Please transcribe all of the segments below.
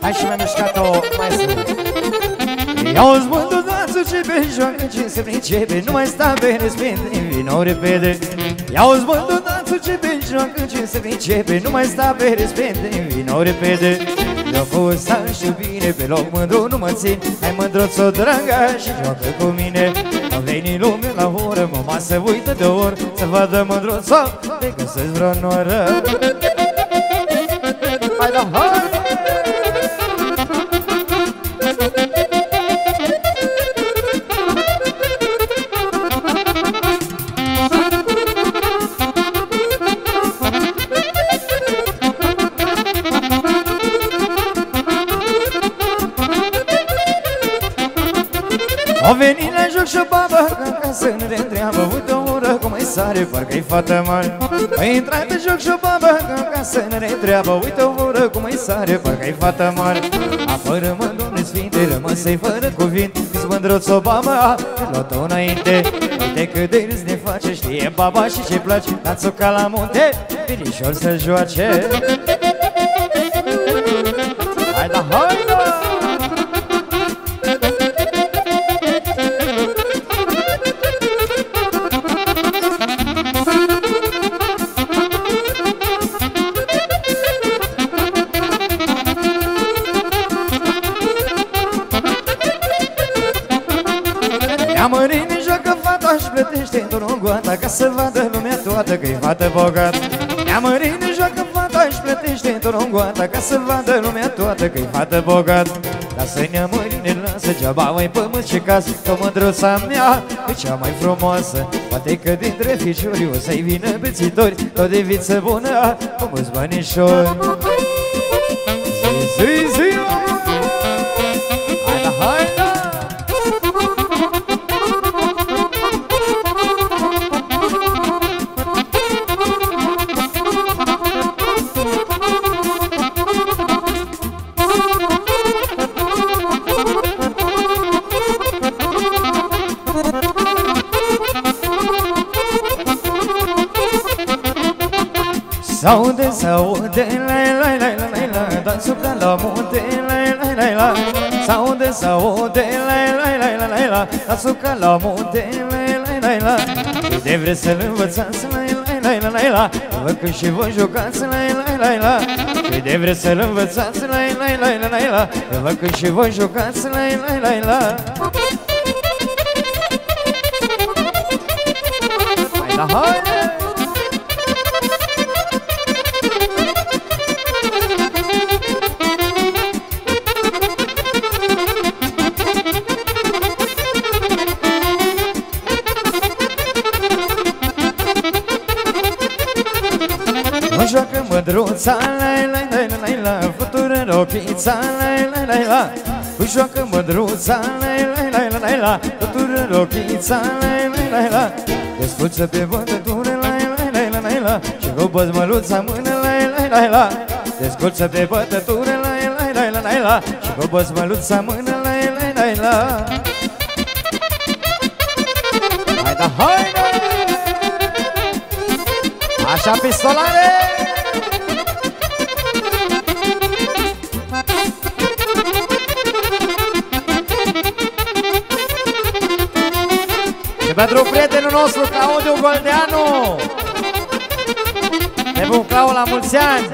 Hai și mai mișcat-o mai sus. Ia-o-ți mântul dațul ce pe joacă ce se pricepe, nu mai sta pe respinte, vino repede. Ia-o-ți mântul dațul ce pe joacă ce se pricepe, nu mai sta pe respinte, vino repede. De-o fost să știu bine, pe loc mândru nu mă țin, hai mândruț-o dragă și joacă cu mine. Am venit lume la oră, mama se uită de ori, să vadă mândruț-o, de găsesc vreo noră. Hai da, hai! O venit la joc și-o babă ca să ne reîntreabă, uite o oră cum îi sare, parcă-i fată mare. A intrat în joc și-o babă ca să ne reîntreabă, uite o oră cum îi sare, parcă-i fată mare. Apoi rămân, Doamne Sfinte, rămân-să-i fără cuvinte, că-s mândruț-o babă, luat-o înainte. Uite cât de râs ne face, știe baba și ce-i place, dați-o ca la munte, binișor să joace. Hai da, hai da! Mărine joacă fata și plătește într-o goată, ca să vadă lumea toată că-i fată bogată. Ia mărine joacă fata și plătește într-o goată, ca să vadă lumea toată că-i fată bogată. Lasă-ne mărine, lasă geaba mai pământ și casă, că mândruța mea e cea mai frumoasă. Poate că dintre ficiori o să-i vină bețitori, tot de viță bună, cu mulți banișori. Zi, zi, zi! Hai da, hai da! S'aude, s'aude, la la la la la la, dansul ca la munte, la la la la. S'aude, s'aude, la la la la la la, dansul ca la munte, la la la la. De vreți să-l învățați, la la la la la, vă când și voi jucați, la la la la. De vreți să-l învățați, la la la la la, vă când și voi jucați, la la la la. Hai da, hai! Joacă mândruța, la la la la la, fătură rochița, la la la la. Joacă mândruța, la la la la la, fătură rochița, la la la la. Desculță pe bătătură, la la la la la, și gubă-ți măluța mână, la la la la. Desculță pe bătătură, la la la la la, și gubă-ți măluța mână, la la la la. Hai da, hai da! Așa, pistolare! Și pentru prietenul nostru, Claudiu Goldeanu, de Buclau la mulți ani.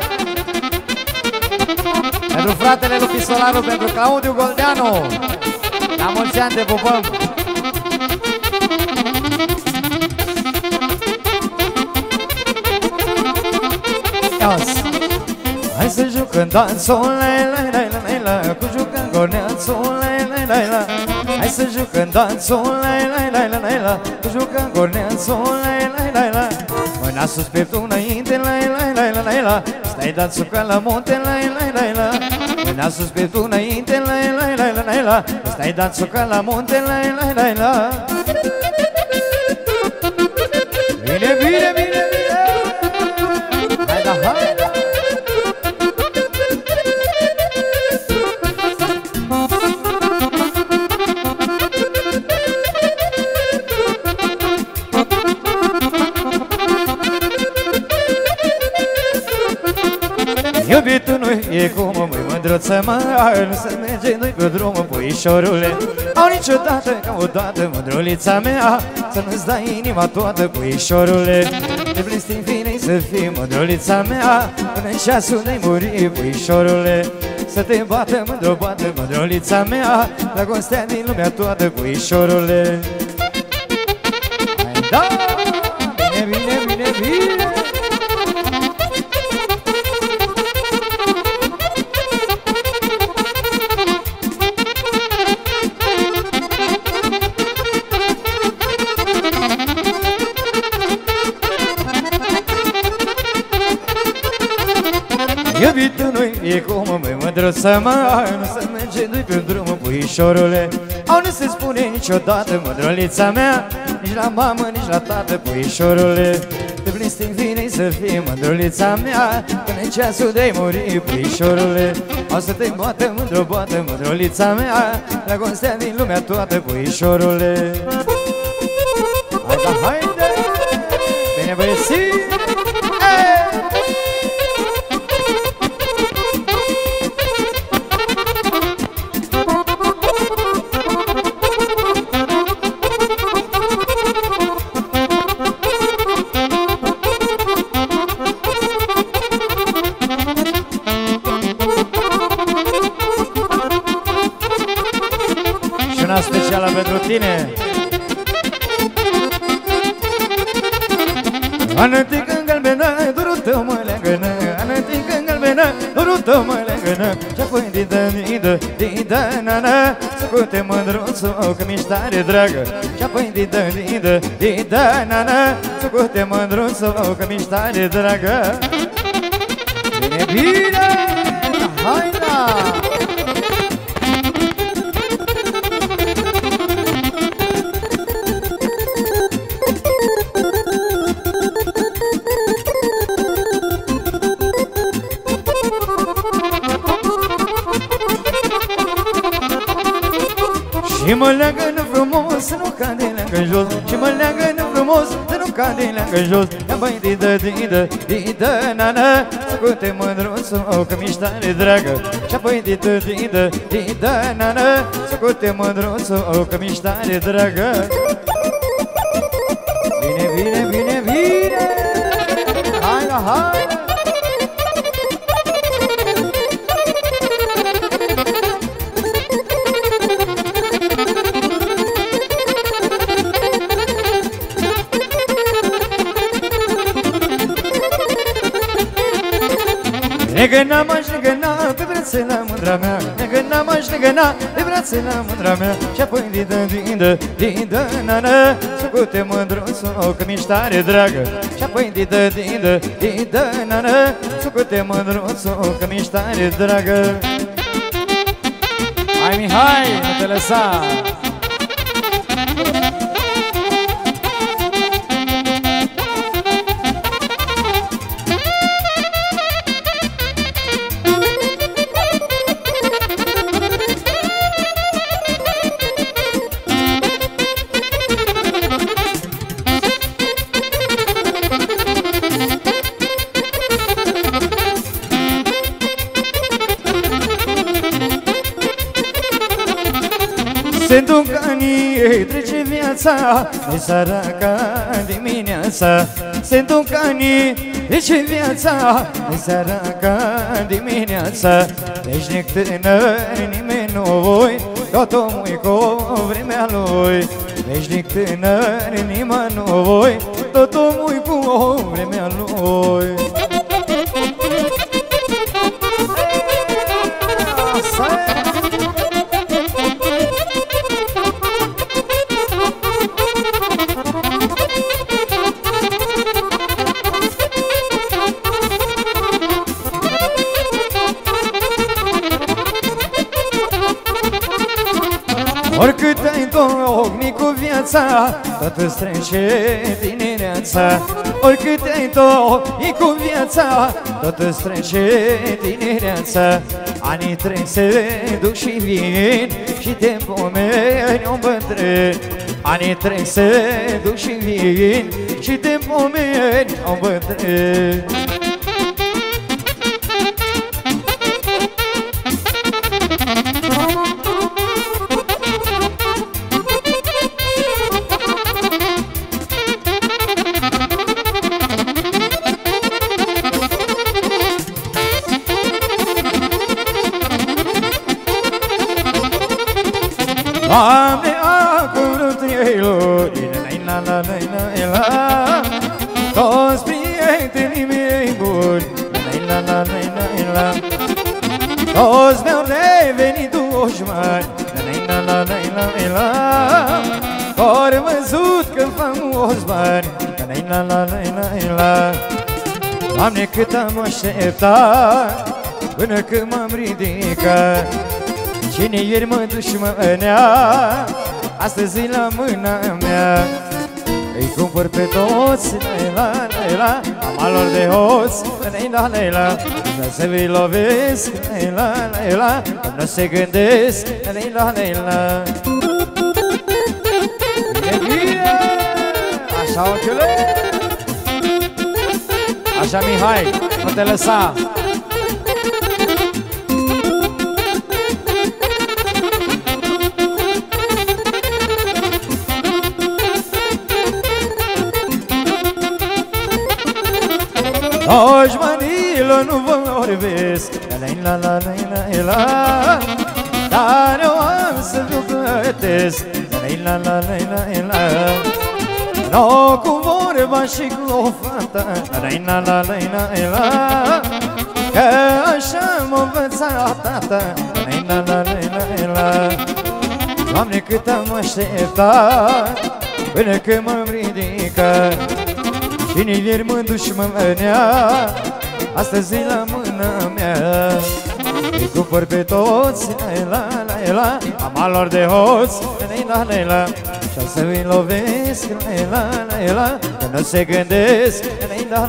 Pentru fratele lui Pistolaru, pentru Claudiu Goldeanu, la mulți ani de pupăm. Hai să jucăm dansul, la la la la la, cu jucăm goneanțul, la la la la. Hai să jucăm dansul, la la la la la, cu jucăm goneanțul, la la la la. Mâna sus, pieptul înainte, la la la la la, stai dansul ca la munte, la la la la. Mâna sus, pieptul înainte, la la la la la, stai dansul ca la munte, la la la la. Bine, bine, bine, bine! Hai da, hai da! Iubitul nu e cum măi mândruță, mă, nu se merge noi pe drumul, puișorule. Au niciodată, ca odată, mândrulița mea, să nu-ți dai inima toată, puișorule. De blestim finei să fii mândrulița mea, până în ceasul de-ai muri, puișorule. Să te bată, mândru, bată, mândrulița mea, dragostea din lumea toată, puișorule. Hai, da! Bine, bine, bine, bine! Iubitul nu-i fie cum măi mândruță, mă, nu se merge nu-i pe drumul, puișorule. Au nu se spune niciodată, mândrulița mea, nici la mamă, nici la tată, puișorule. De blestim vinei să fii mândrulița mea, până în ceasul de-ai muri, puișorule. O să te boată, mândru, boată, mândrulița mea, dragostea din lumea toată, puișorule. Haide, haide! Bine, băieții! Specială pentru tine. Anătică în galbenă, dorul tău mă leagănă. Anătică în galbenă, dorul tău mă leagănă. Și-apoi didă, nana, să cute mândruțul, că mi-ești tare dragă. Și-apoi didă, nana, să cute mândruțul, că mi-ești tare dragă. Bine, bine, hai da! Și mă leagă-n frumos, să nu cade leagă jos. Și mă leagă-n frumos, să nu cade leagă jos. Ia băi, didă, nana, să cute mândruțul, că mi-ești tare dragă. Și apoi didă, nana, să cute mândruțul, că mi-ești tare dragă. Bine, bine, bine, bine! Hai la, hai! Legăna m-aș legăna pe brațe la mândra mea. Legăna m-aș legăna pe brațe la mândra mea. Și-apoi didă, nana, să cute mândruțul, că mi-ești tare dragă. Și-apoi didă, nana, să cute mândruțul, că mi-ești tare dragă. Hai, Mihai, nu te lăsa! Se duc anii, trece viața, de săraca dimineața. Se duc anii, trece viața, de săraca dimineața. Veșnic tânăr, nimeni nu voi, tot omul cu vremea lui. Veșnic tânăr, nimeni nu voi, tot omul cu vremea lui. Oricât ai tocni cu viața, tot îți trece tinereața. Oricât ai tocni cu viața, tot îți trece tinereața. Anii trec se duc și vin și te pomeni o bătrân. Anii trec se duc și vin și te pomeni o bătrân. Doamne, acum trăilor, toți prietenii mei buni, toți mi-au revenit dușmani, ori văzut că faimos bani, Doamne, cât am așteptat până când m-am ridicat. Cine ieri mă dușmânea, astăzi la mâna mea. Îi cumpăr pe toți, la, amalor de hoți, la, să vi lovesc, la, nu se gândesc, la. Bine, așa, ochiule. Așa, Mihai, nu te lăsa. Dușmanilor nu vă vorbesc, la, dar eu am să vă plătesc, la, no, cu vorba și cu o fată, la, că așa m-a învățat tata, la. Doamne, cât am așteptat până când m-am ridicat. Cine ieri mă dușmânea, astăzi la mâna mea. Îi cumpăr pe toți, la, amalor de hoți, la, și-o să-i lovesc, la, că nu se gândesc, la.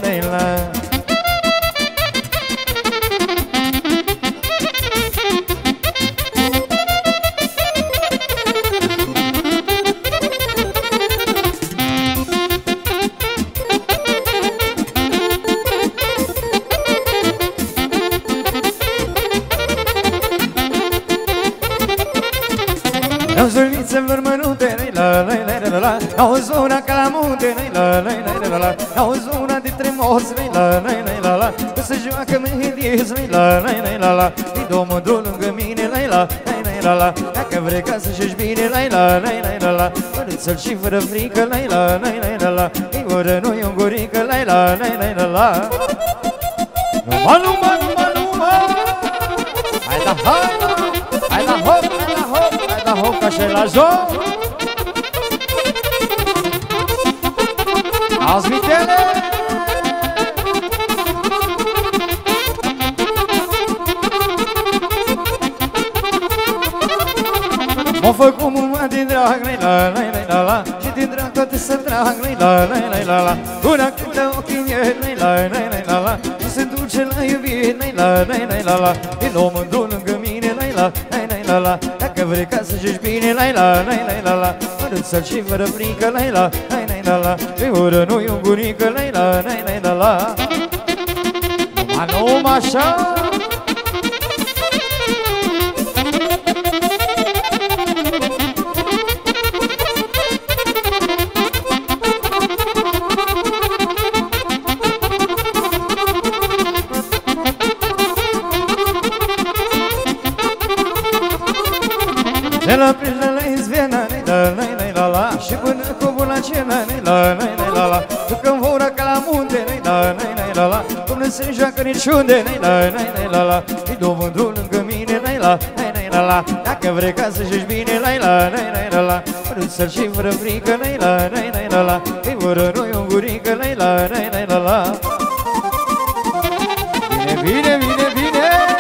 Zulmițelor mărunte, la, auzi una ca la munte, la, auzi una dintre morți, la, că se joacă mehediez, la, îi domnul lângă mine, la, dacă vrei ca să-și bine, la, părâță-l și fără frică, la, îi voră nu-i un gurică, la, numai, hai da, hai da, hop, la hop, ca și la joc. Auzi, vitele! M-a făcut mult din drag, la, și din drag toate să drag, la, una cântă ochii miei, la, și se duce la iubire, la, din omul lângă mine, la, dacă vrei ca să-și bine, la, părâță-l și fără frică, la, pe ură nu-i un bunică, la, numai așa. De la prilă la izviena, la, și până cu buna cena, la, ducă-mi voră ca la munte, la, cum nu se joacă niciunde, la, îi domnul lângă mine, la, dacă vrei ca să-și bine, la, părâță-l și fără frică, la, îi voră nu-i un gurică, la. Bine, bine, bine!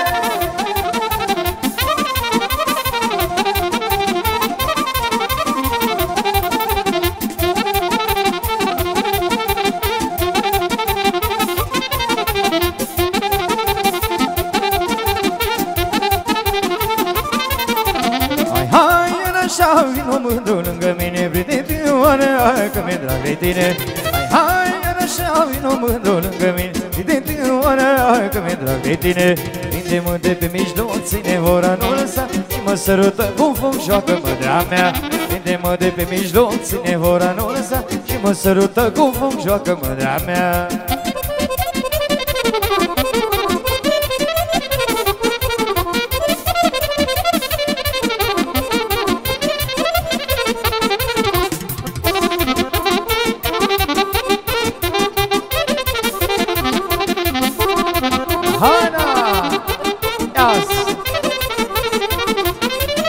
Așa vino mândru lângă mine, prietenoare, că mi-e drag de tine. Hai, așa vino mândru lângă mine, prietenoare, că mi-e drag de tine. Prinde-mă de pe mijloc, ține vora, nu lăsa, și mă sărută cu foc, joacă mândrea mea. Prinde-mă de pe mijloc, ține vora, nu lăsa, și mă sărută cu foc, joacă mândrea mea.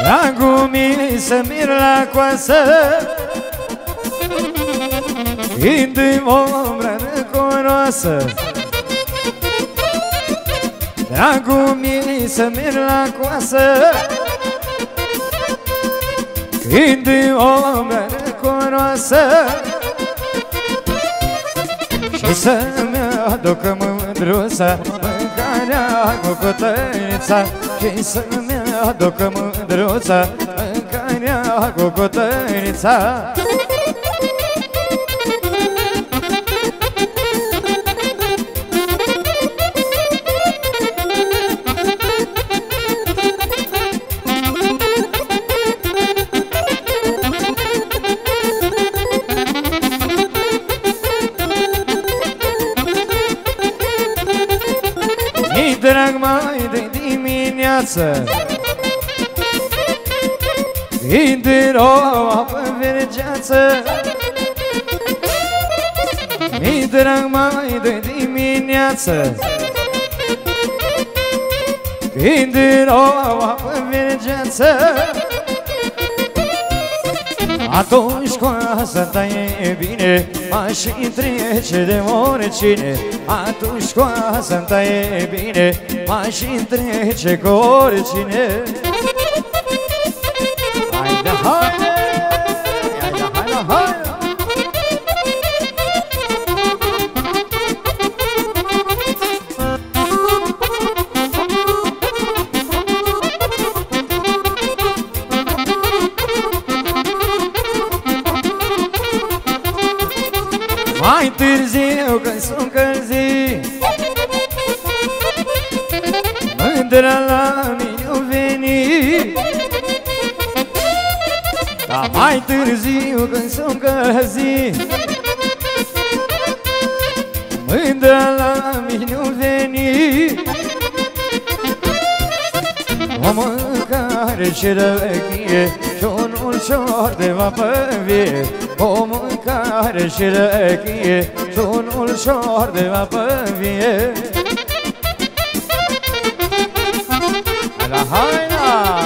Dragul mi să mir la coasă, când ombră răcoroasă. Dragul mi să mir la coasă, când ombră răcoroasă. Și să-mi aducă mândruța mâncarea cu cotărița, și să-mi aducă mândruța mâncarea cu cotărița. Mi drag mai de dimineață, când o apă vergeață. Mi drag mai de dimineață, când o apă vergeață. Atunci coasa-ta e bine, m-aș trece de oricine. Atunci coasa-ta e bine, m-aș trece cu oricine. Haide, haide, haide, haide, haide. Mai târziu când s-o încălzi, mândra la mine-o veni. Dar mai târziu când s-o încălzi, mândra la mine-o veni. O mâncare și răchie și un ulcior de vapă vie. O mâncare și răchie și un ulcior de vapă vie. La haina!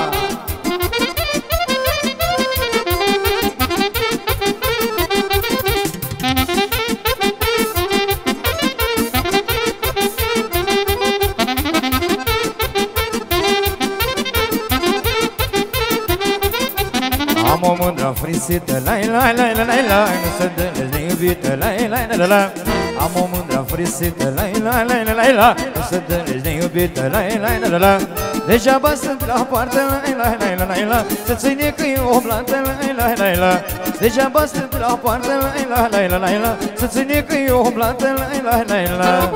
Am o mândră frisită, la la la la la la, nu se dă neiubită, la la la la la. Am o mândră frisită, la la la la la la, nu se dă neiubită, la la la la la. Degeaba sunt la poartă, la la la la la, să ține că e o blată, la la la la. Degeaba sunt la poartă, la la la la la, să ține că e o blată, la la la la.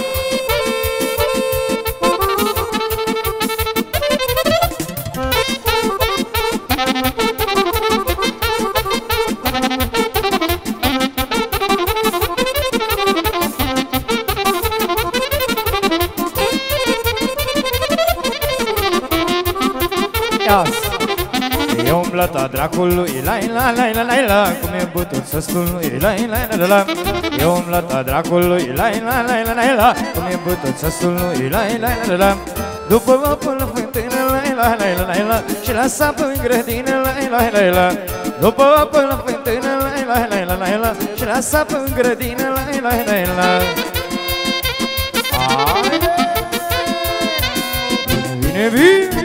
E umblăta dracului, la la la la la la, cum e bătut săstului, la la la la la. E umblăta dracului, la la la la la la, cum e bătut săstului, la la la la la. După apă la fântână, la la la la la la, și la sapă în grădină, la la la la. După apă la fântână, la la la la la, și la sapă în grădină, la la la la. Haide! Bine, bine!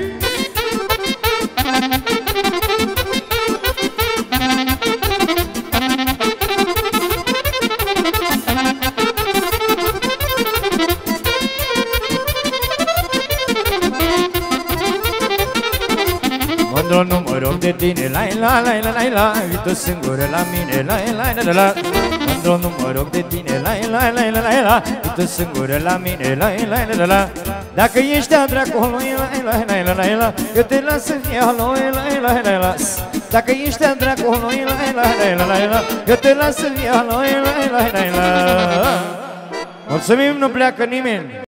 Mândru nu mă rog de tine, la la la la la la, vii singură la mine, la la la la. Mândru nu mă rog de tine, la la la la la la, vii singură la mine, la la la la. Dacă ești a dracului, la la la la la, eu te las să fie a lui, la la la la. Dacă ești a dracului, la la la la la, eu te las să fie a lui, la la la la. Mulțumim, nu pleacă nimeni.